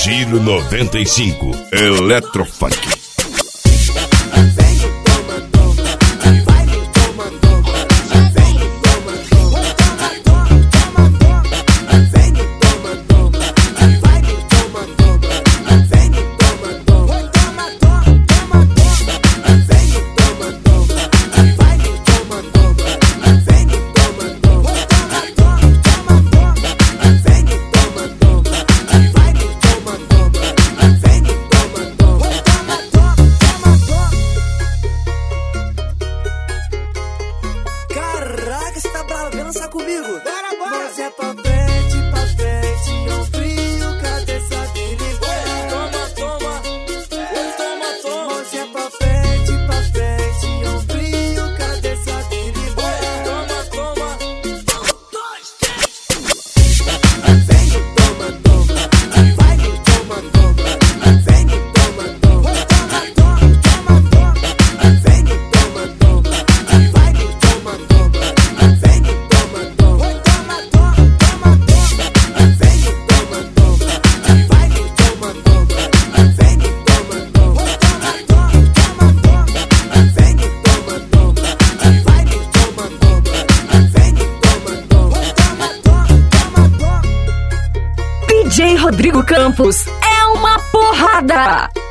Giro 95, Eletrofunk. Caraca, você tá bravo, vem dançar comigo. Bora, bora. Mãozinha pra frente, um frio, cadê essa perigo? Toma, toma, toma, toma. Mãozinha pra frente, um frio, cadê essa perigo? Toma, toma. Vem no toma, toma, vai no toma, toma. Vem no toma, toma, toma, toma, toma. Vem no toma, toma, vai no toma, toma. Vem no toma, toma, toma, toma, toma. Vem no toma, toma, vai no toma, toma. Vem no toma, toma, toma, toma. Vem no toma, toma, vai no toma, toma. Vem no toma, toma, toma, toma. DJ Rodrigo Campos é uma porrada!